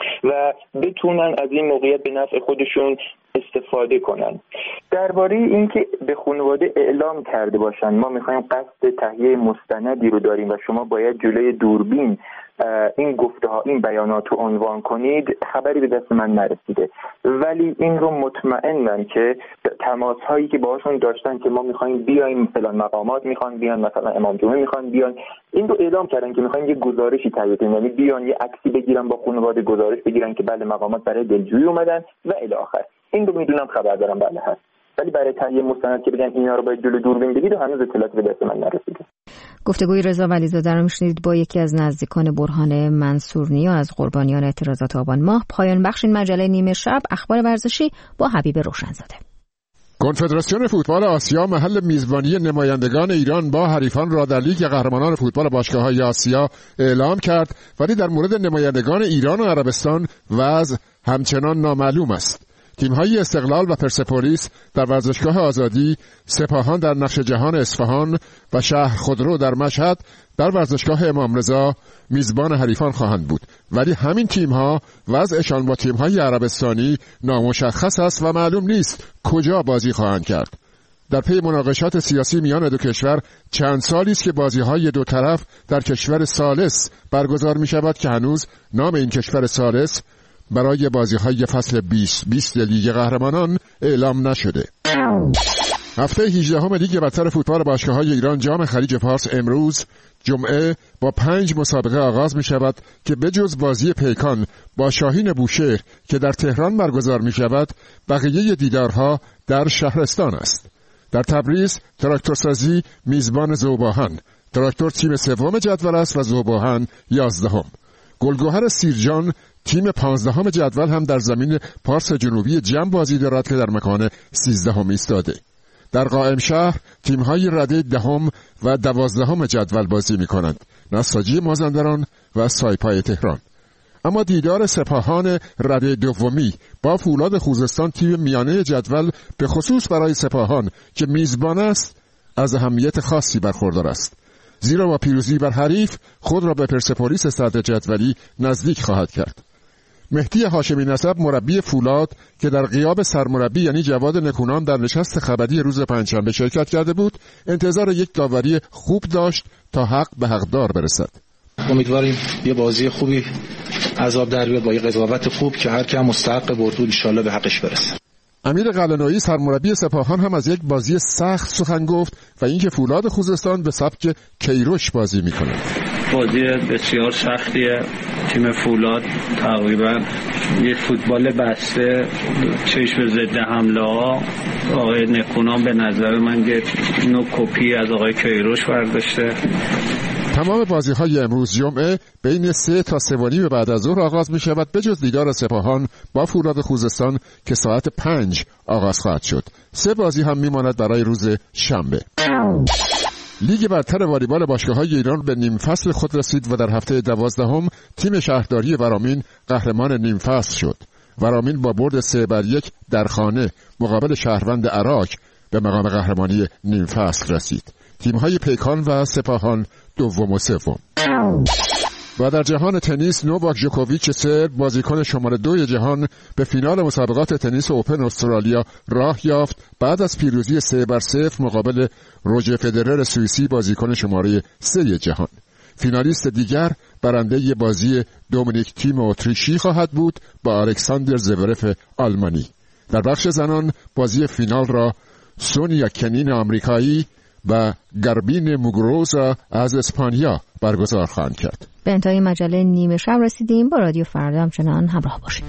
و بتونن از این موقعیت به نفع خودشون استفاده کنن. درباره اینکه به خانواده اعلام کرده باشن ما میخوایم قصد تهیه مستندی رو داریم و شما باید جلوی دوربین این گفته ها این بیانات رو عنوان کنید، خبری به دست من نرسیده، ولی این رو مطمئنم که تماس هایی که باهاشون داشتن که ما میخوایم بیایم فلان مقامات میخوان بیان، مثلا امام جمعه میخوان بیان، این رو اعلام کردن که میخوایم یه گزارشی تهیه کنیم، یعنی بیان یه عکسی بگیرن با خانواده، گزارش بگیرن که بله مقامات برای دلجویی اومدن و الی آخر. این رو میدونم، خبر دارم بله هست، ولی برای تهیه مستند که بگن اینا رو باید جلوی دوربین بگید و هنوز اطلاعاتی به دست من نرسیده. گفتگوی رضا ولیزاده رو میشنید با یکی از نزدیکان برهان منصورنیا از قربانیان اعتراضات آبان ماه. پایان بخش این مجله نیمه شب اخبار ورزشی با حبیب روشنزاده. کنفدراسیون فوتبال آسیا محل میزبانی نمایندگان ایران با حریفان را در لیگ قهرمانان فوتبال باشگاه‌های آسیا اعلام کرد، ولی در مورد نمایندگان ایران و عربستان وضع همچنان نامعلوم است. تیم‌های استقلال و پرسپولیس در ورزشگاه آزادی، سپاهان در نقش جهان اصفهان و شهر خودرو در مشهد در ورزشگاه امام رضا میزبان حریفان خواهند بود، ولی همین تیم‌ها وضعشان با تیم‌های عربستانی نامشخص است و معلوم نیست کجا بازی خواهند کرد. در پی مناقشات سیاسی میان دو کشور چند سالی است که بازی‌های دو طرف در کشور ثالث برگزار می‌شود که هنوز نام این کشور ثالث برای بازی‌های فصل بیست بیست لیگ قهرمانان اعلام نشده. هفته هجدهم لیگ برتر فوتبال باشگاه‌های ایران جام خلیج فارس امروز جمعه با پنج مسابقه آغاز می‌شود که بجز بازی پیکان با شاهین بوشهر که در تهران برگزار می‌شود، بقیه دیدارها در شهرستان است. در تبریز تراکتورسازی میزبان ذوباهن، تراکتور تیم سوم جدول است و ذوباهن یازدهم. گلگهر سیرجان تیم پانزدهم جدول هم در زمین پارس جنوبی جم بازی دارد که در مکان سیزدهم ایستاده. در قائم شهر تیم‌های رده دهم و دوازدهم جدول بازی می‌کنند، نساجی مازندران و سایپای تهران. اما دیدار سپاهان رده دومی با فولاد خوزستان تیم میانه جدول به خصوص برای سپاهان که میزبان است از اهمیت خاصی برخوردار است، زیرا با پیروزی بر حریف خود را به پرسپولیس صدر جدولی نزدیک خواهد کرد. مهدی هاشمی نسب مربی فولاد که در غیاب سرمربی یعنی جواد نکونام در نشست خبری روز پنجشنبه شرکت کرده بود، انتظار یک داوری خوب داشت تا حق به حقدار برسد. امیدواریم یه بازی خوبی عذاب در بیاد با یه قضاوت خوب که هر کی مستحق برد بود ان شاءالله به حقش برسه. امیر قلعه‌نویی سرمربی سپاهان هم از یک بازی سخت سخن گفت و اینکه فولاد خوزستان به سبک کیروش بازی می‌کند. بازی بسیار سختیه. تیم فولاد تقریبا یه فوتبال بسته، چشم ضد حمله ها. آقای نکونام به نظر من یه نوع کپی از آقای کیروش برداشته. تمام بازی‌های امروز جمعه بین سه تا سه و نیم بعد از ظهر آغاز می‌شود، بجز دیدار سپاهان با فولاد خوزستان که ساعت پنج آغاز خواهد شد. سه بازی هم می‌ماند برای روز شنبه. لیگ برتر والیبال باشگاه‌های ایران به نیم فصل خود رسید و در هفته دوازدهم تیم شهرداری ورامین قهرمان نیم فصل شد. ورامین با برد سه بر یک در خانه مقابل شهروند عراق به مقام قهرمانی نیم فصل رسید. تیم‌های پیکان و سپاهان دوم و سوم. و در جهان تنیس نوواک جوکوویچ سرب بازیکن شماره دو جهان به فینال مسابقات تنیس اوپن استرالیا راه یافت بعد از پیروزی سه بر صفر مقابل روجر فدرر سوئیسی بازیکن شماره سه جهان. فینالیست دیگر برنده بازی دومینیک تیم اتریشی خواهد بود با الکساندر زورف آلمانی. در بخش زنان بازی فینال را سونیا کنین آمریکایی و گربین موگروزا از اسپانیا برگزار خواهند کرد. به انتهای مجله نیمه شب رسیدیم. با رادیو فردا همچنان همراه باشید.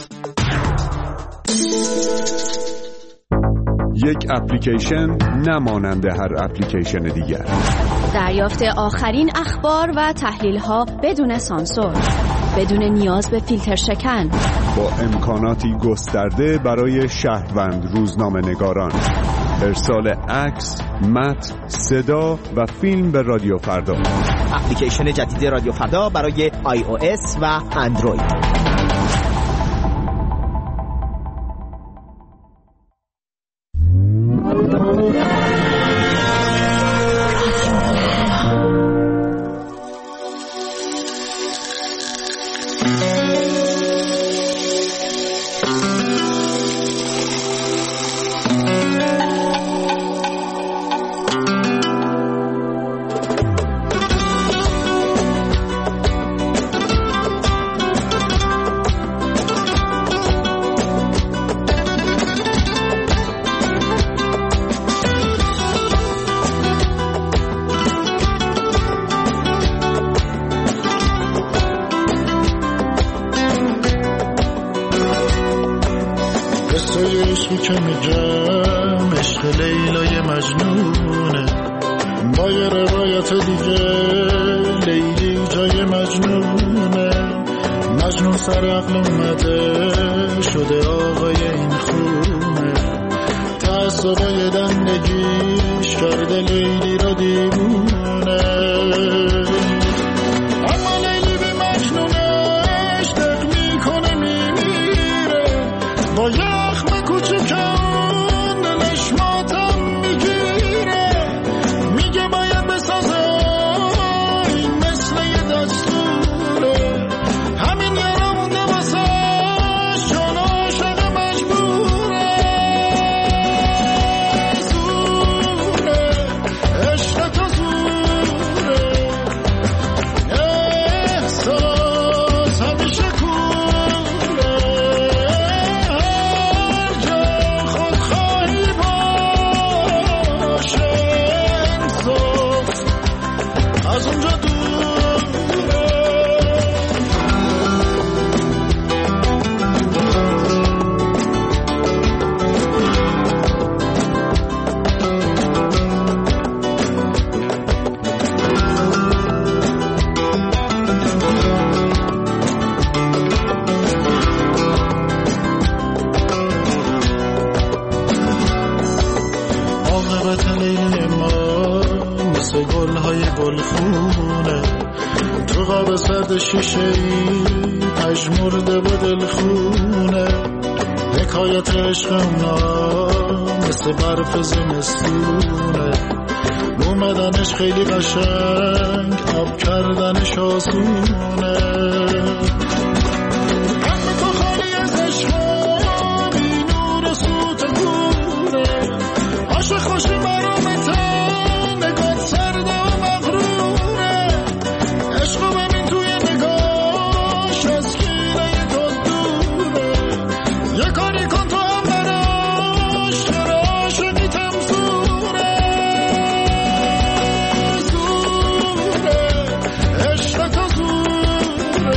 یک اپلیکیشن نمانند هر اپلیکیشن دیگر. دریافت آخرین اخبار و تحلیل‌ها بدون سانسور، بدون نیاز به فیلتر شکن، با امکاناتی گسترده برای شهروند روزنامه‌نگاران. ارسال عکس، متن، صدا و فیلم به رادیو فردا. اپلیکیشن جدید رادیو فردا برای آی او اس و اندروید. که میگم عشق لیلای مجنونه، با یه روایت دیگه لیلی جای مجنونه. مجنون سر عقل اومده شده آقای این خونه، تعصبای دندگیش کرده لیلی را دیوونه. اما لیلی به مجنونش دق میکنه میمیره، با یخم کوچکان دلش ماتم میگیره. میگه باید بسازه این مثل یه دستوره، همین یارا مونده واسه چون عاشق مجبوره. زوره عشق تو زوره، احساس همیشه کوره. هر جا خودخواهی باشه انصاف از اونجا دوره. عاقبت لیلی ما مثل گلهای گلخونه، تو قاب سرد شیشه ای پژمرده با دلخونه. حکایت عشق اونا مثل برف زمستونه، اومدنش خیلی قشنگ آب کردنش آسونه. قلب تو خالی از عشقا بی نور و سوت کوره، عاشق خوشی مرامته نگات سرده و مغروره. عشقو ببین توی نگاش از کینه تو دوره، یه کاری کن تو هم براش چرا عاشقیتم زوره. زوره عشق تو زوره،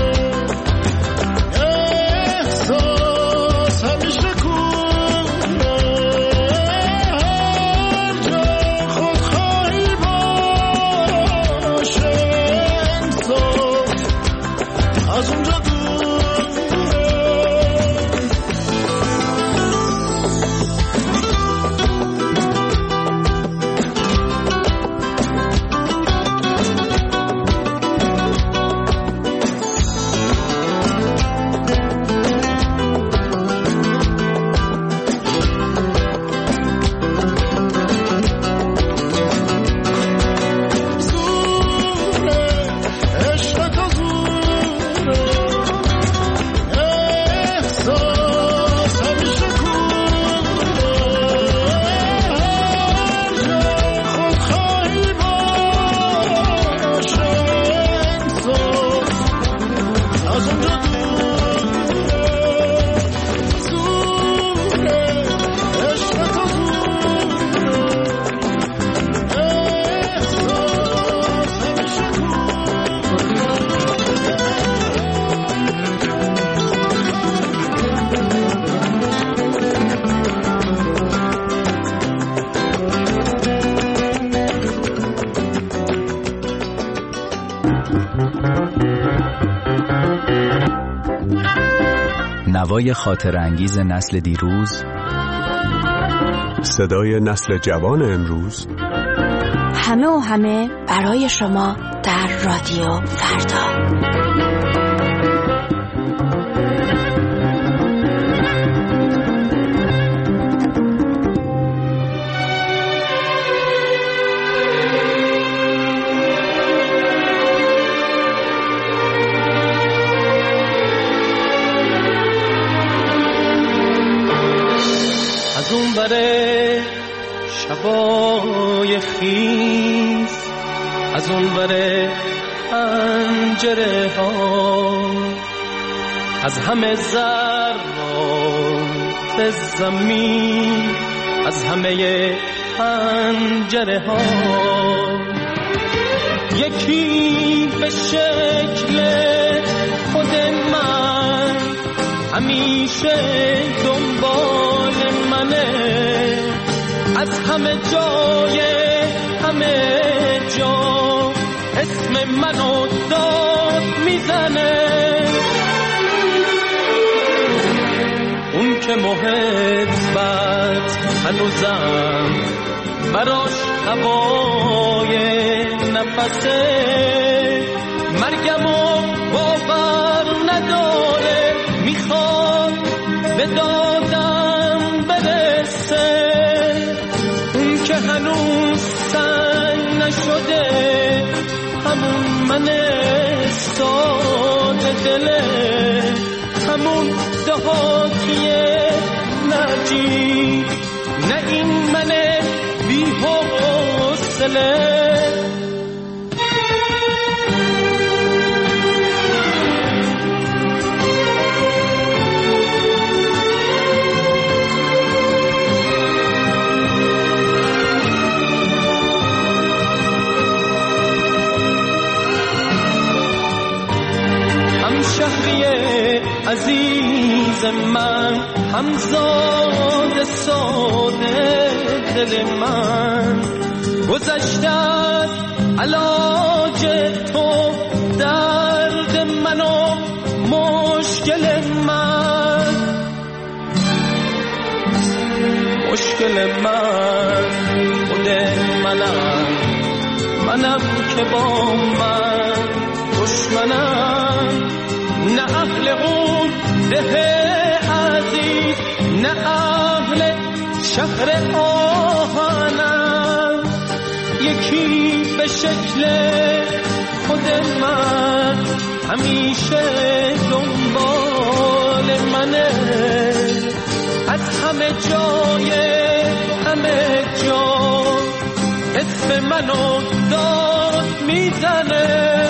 هوای خاطر انگیز نسل دیروز، صدای نسل جوان امروز، همه و همه برای شما در رادیو فردا. از اون بره شبای خیز، از اون بره پنجره ها، از همه ذرات زمین، از همه پنجره ها، یکی به شکل خود من همیشه دنبال منه، از همه جای همه جا اسم منو داد میزنه، اون که محبت هنوزم براش هوای نفسه، مرگمو باور نداره، میخواد به دادم برسه، اون که هنوز سنگ نشده، همون من ساده دله، همون دهاتیه نجیب، نه این من بی حوصله. شهری عزیز من، همزاد ساده دل من، گذشتت علاج تو درد من و مشکل من، مشکل من خود منم، منم که با من دشمنم، نه اهل اون ده عزیز، نه اهل شهر آهنم، یکی به شکل خود من همیشه دنبال منه، از همه جای همه جا اسم منو داد میزنه.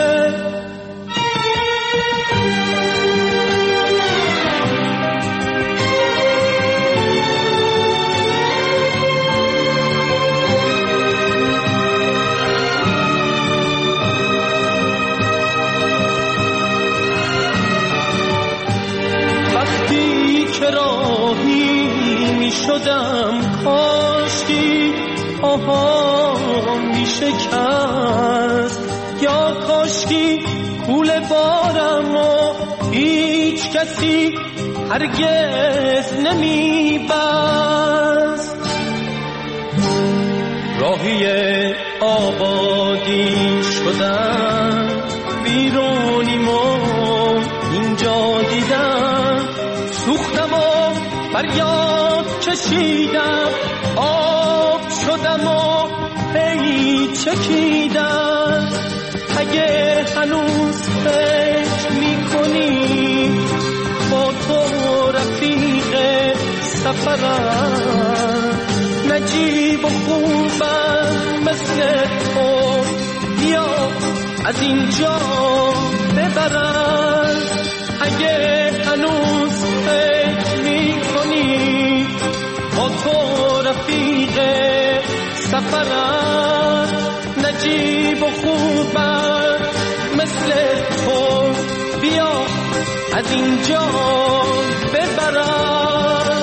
راهی می شدم کاشکی آها می شکست، یا کاشکی کول بارم و هیچ کسی هرگز نمی بست، راهی آبادی شدم بیرونیم و اینجا دیدم، سوختم و فریاد کشیدم، آب شدم و هی چکیدم، اگه هنوز فکر میکنی با تو رفیق سفرم، نجیب و خوبم مثل تو، بیا از اینجا ببرم، اگه هنوز فکر میکنی با تو رفیق سفرم، نجیب و خوبم مثل تو، بیا از اینجا ببرم.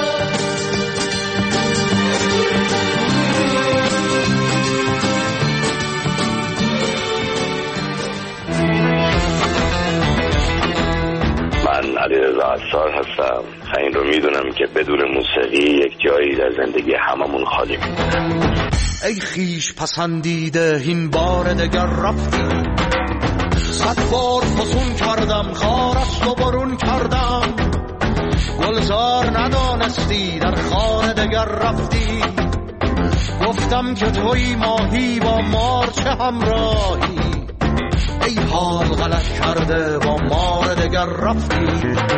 من علیرضا عطار هستم. این رو میدونم که بدون موسیقی یک جایی در زندگی هممون خالی میمونه. ای خیش پسندیده این بار دگر رفتی، صد بار فسون کردم خارست و برون کردم، گلزار ندانستی در خانه دگر رفتی، گفتم که توی ماهی با مار چه همراهی، ای حال غلط کرده با مار دگر رفتی.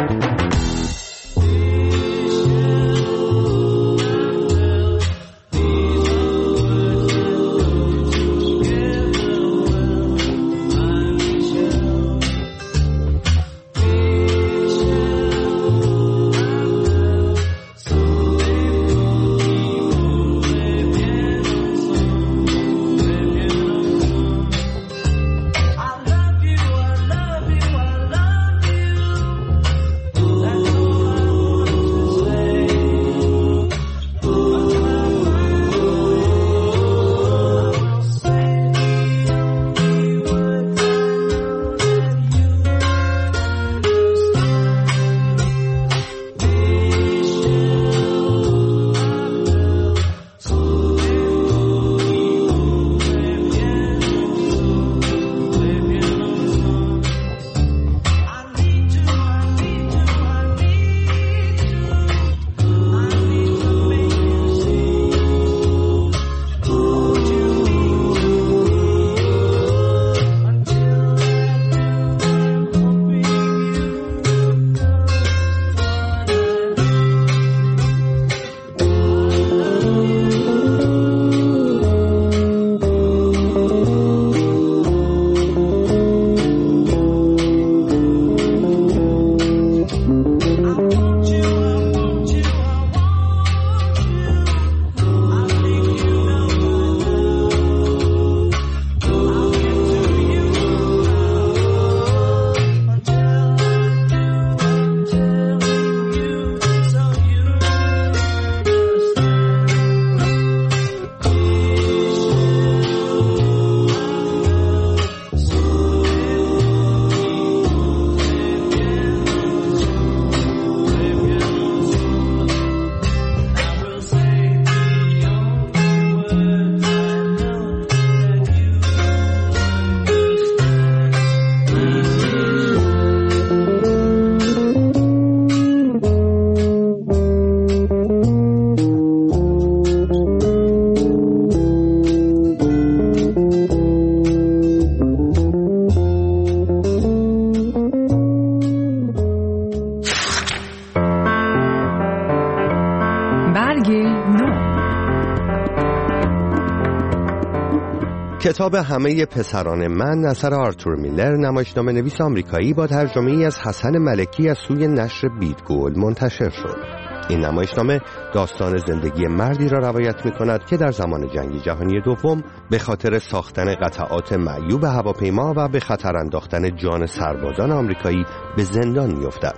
کتاب همه پسران من اثر آرتور میلر، نمایشنامه نویس آمریکایی با ترجمه ای از حسن ملکی از سوی نشر بیدگول منتشر شد. این نمایشنامه داستان زندگی مردی را روایت می کند که در زمان جنگ جهانی دوم به خاطر ساختن قطعات معیوب هواپیما و به خطر انداختن جان سربازان آمریکایی به زندان می افتد.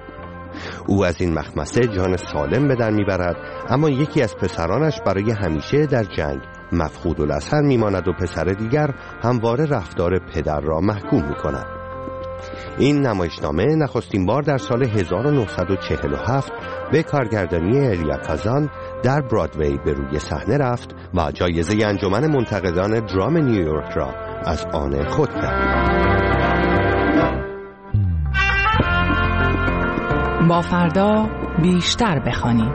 او از این مخمسه جان سالم به در می برد، اما یکی از پسرانش برای همیشه در جنگ مفقود الاثر می ماند و پسر دیگر همواره رفتار پدر را محکوم می کند. این نمایشنامه نخستین بار در سال هزار و نهصد و چهل و هفت به کارگردانی الیا کازان در برادوی به روی صحنه رفت و جایزه انجمن منتقدان درام نیویورک را از آن خود کرد. با فردا بیشتر بخوانیم.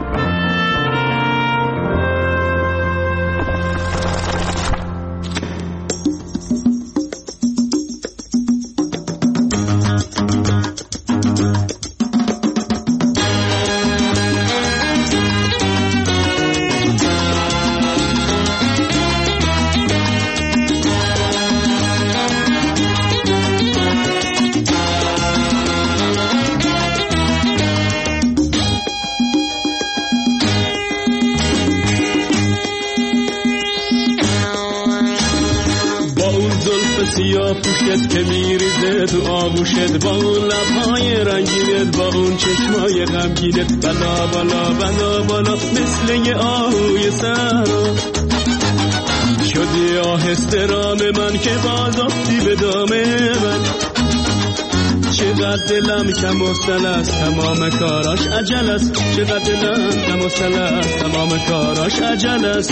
سیاه پوشت که میریزه تو آغوشت، با اون لبهای رنگینت، با اون چشمای غمگینت، بلا بالا بلا بالا مثل یه آهوی سرا شدی آهسته رام من که باز افتی به دام من. چه چقدر دلم کم و سل است تمام کاراش عجل است چقدر دلم کم و سل است تمام کاراش عجل است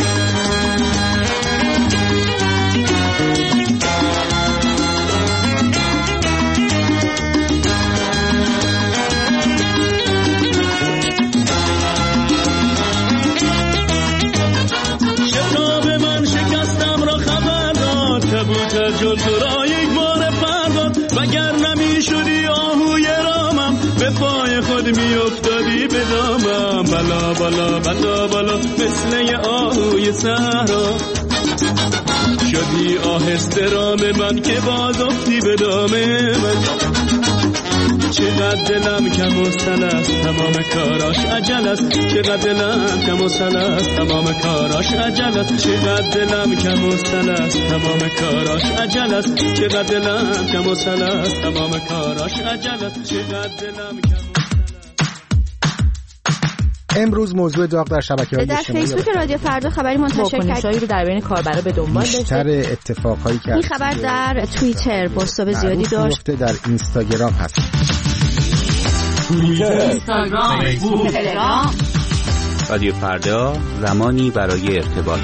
شتاب من شکستم را خبر داد کبوتر جان تو را یک بار فرداد وگر نمی شدی آهوی رامم به پای خود می افتادی به دامم بلا بلا بلا بلا مثل آهوی صحرا شدی آهسته رام من که باز افتی به دام من چقدر دلم کم و سل است تمام کاراش عجل است چقدر دلم کم و سل است تمام کاراش عجل است چقدر دلم کم و سل است تمام کاراش عجل است چقدر دلم کم و سل است تمام کاراش عجل است چقدر دلم کم امروز موضوع داغ در شبکه‌های در فیسبوک رادیو فردا خبری منتشر کرد رو در بین کاربرا به دنبال داشته. بیشتر اتفاقایی که این خبر در توییتر پست‌های زیادی داشت. در اینستاگرام هست. توییتر، اینستاگرام، فیسبوک، تلگرام. رادیو فردا زمانی برای ارتباط.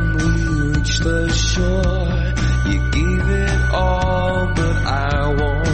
the shore. You gave it all, but I want